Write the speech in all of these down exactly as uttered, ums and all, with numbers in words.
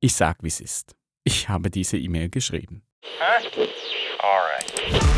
Ich sag, wie's ist. Ich habe diese E-Mail geschrieben. Huh? Alright.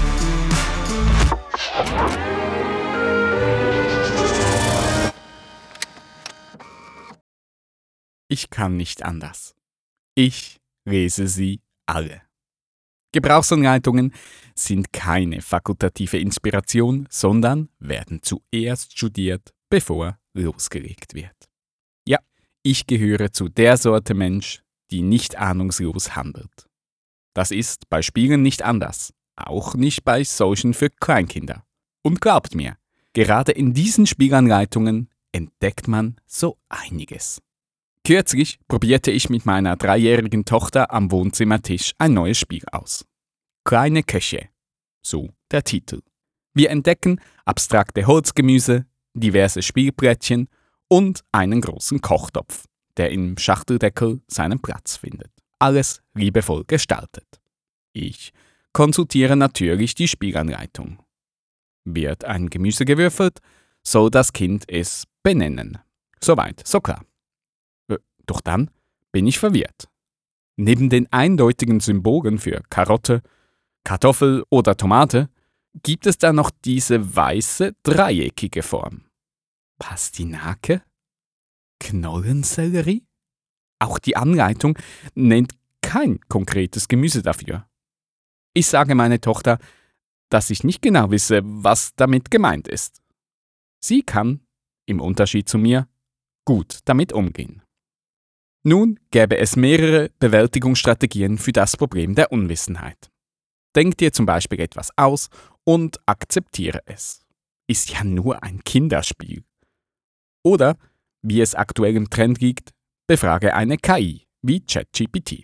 Ich kann nicht anders. Ich lese sie alle. Gebrauchsanleitungen sind keine fakultative Inspiration, sondern werden zuerst studiert, bevor losgelegt wird. Ja, ich gehöre zu der Sorte Mensch, die nicht ahnungslos handelt. Das ist bei Spielen nicht anders, auch nicht bei solchen für Kleinkinder. Und glaubt mir, gerade in diesen Spielanleitungen entdeckt man so einiges. Kürzlich probierte ich mit meiner dreijährigen Tochter am Wohnzimmertisch ein neues Spiel aus. Kleine Köche, so der Titel. Wir entdecken abstrakte Holzgemüse, diverse Spielplättchen und einen großen Kochtopf, der im Schachteldeckel seinen Platz findet. Alles liebevoll gestaltet. Ich konsultiere natürlich die Spielanleitung. Wird ein Gemüse gewürfelt, soll das Kind es benennen. Soweit, so klar. Doch dann bin ich verwirrt. Neben den eindeutigen Symbolen für Karotte, Kartoffel oder Tomate gibt es da noch diese weiße, dreieckige Form. Pastinake? Knollensellerie? Auch die Anleitung nennt kein konkretes Gemüse dafür. Ich sage meiner Tochter, dass ich nicht genau wisse, was damit gemeint ist. Sie kann, im Unterschied zu mir, gut damit umgehen. Nun gäbe es mehrere Bewältigungsstrategien für das Problem der Unwissenheit. Denk dir zum Beispiel etwas aus und akzeptiere es. Ist ja nur ein Kinderspiel. Oder, wie es aktuell im Trend liegt, befrage eine K I wie ChatGPT.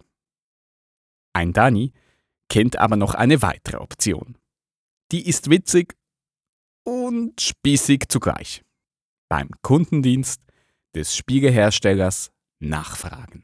Ein Dani kennt aber noch eine weitere Option. Die ist witzig und spießig zugleich. Beim Kundendienst des Spieleherstellers nachfragen.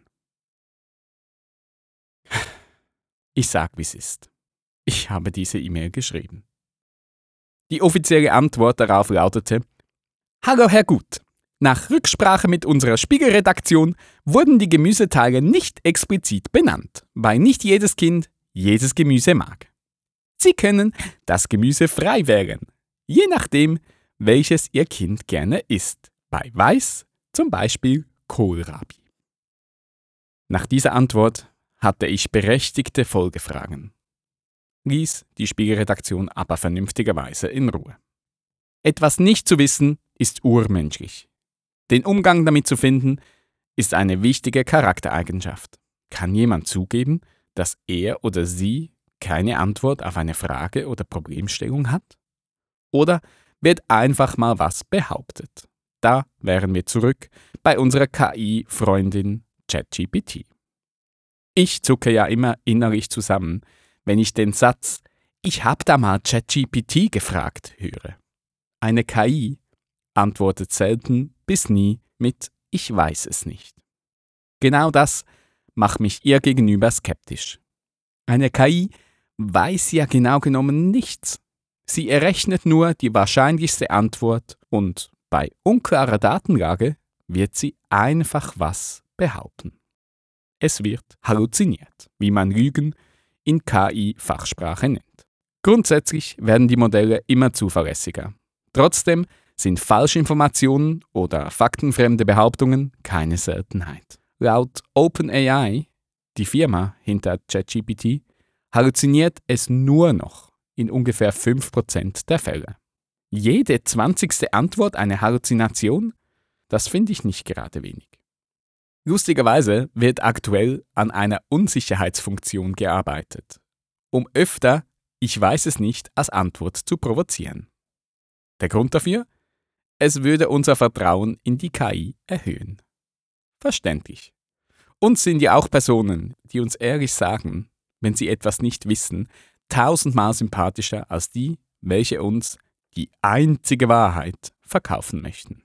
Ich sag, wie's ist. Ich habe diese E-Mail geschrieben. Die offizielle Antwort darauf lautete: Hallo Herr Gut, nach Rücksprache mit unserer Spiegelredaktion wurden die Gemüseteile nicht explizit benannt, weil nicht jedes Kind jedes Gemüse mag. Sie können das Gemüse frei wählen, je nachdem, welches Ihr Kind gerne isst. Bei Weiß zum Beispiel Kohlrabi. Nach dieser Antwort hatte ich berechtigte Folgefragen, ließ die Spiegelredaktion aber vernünftigerweise in Ruhe. Etwas nicht zu wissen ist urmenschlich. Den Umgang damit zu finden, ist eine wichtige Charaktereigenschaft. Kann jemand zugeben, dass er oder sie keine Antwort auf eine Frage oder Problemstellung hat? Oder wird einfach mal was behauptet? Da wären wir zurück bei unserer K I-Freundin ChatGPT. Ich zucke ja immer innerlich zusammen, wenn ich den Satz „Ich hab da mal ChatGPT gefragt“ höre. Eine K I antwortet selten bis nie mit „Ich weiß es nicht“. Genau das macht mich ihr gegenüber skeptisch. Eine K I weiß ja genau genommen nichts. Sie errechnet nur die wahrscheinlichste Antwort und bei unklarer Datenlage wird sie einfach was behaupten. Es wird halluziniert, wie man Lügen in K I-Fachsprache nennt. Grundsätzlich werden die Modelle immer zuverlässiger. Trotzdem sind Falschinformationen oder faktenfremde Behauptungen keine Seltenheit. Laut OpenAI, die Firma hinter ChatGPT, halluziniert es nur noch in ungefähr fünf Prozent der Fälle. Jede zwanzigste Antwort eine Halluzination? Das finde ich nicht gerade wenig. Lustigerweise wird aktuell an einer Unsicherheitsfunktion gearbeitet, um öfter „Ich weiß es nicht“ als Antwort zu provozieren. Der Grund dafür? Es würde unser Vertrauen in die K I erhöhen. Verständlich. Uns sind ja auch Personen, die uns ehrlich sagen, wenn sie etwas nicht wissen, tausendmal sympathischer als die, welche uns die einzige Wahrheit verkaufen möchten.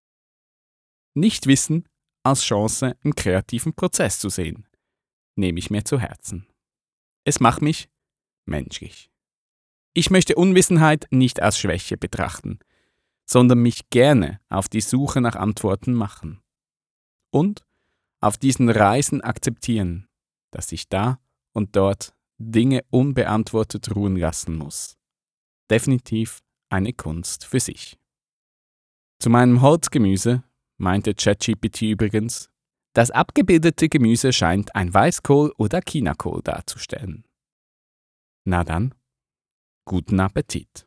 Nichtwissen als Chance im kreativen Prozess zu sehen, nehme ich mir zu Herzen. Es macht mich menschlich. Ich möchte Unwissenheit nicht als Schwäche betrachten, sondern mich gerne auf die Suche nach Antworten machen. Und Auf diesen Reisen akzeptieren, dass sich da und dort Dinge unbeantwortet ruhen lassen muss. Definitiv eine Kunst für sich. Zu meinem Holzgemüse meinte ChatGPT übrigens, das abgebildete Gemüse scheint ein Weißkohl oder Chinakohl darzustellen. Na dann, guten Appetit!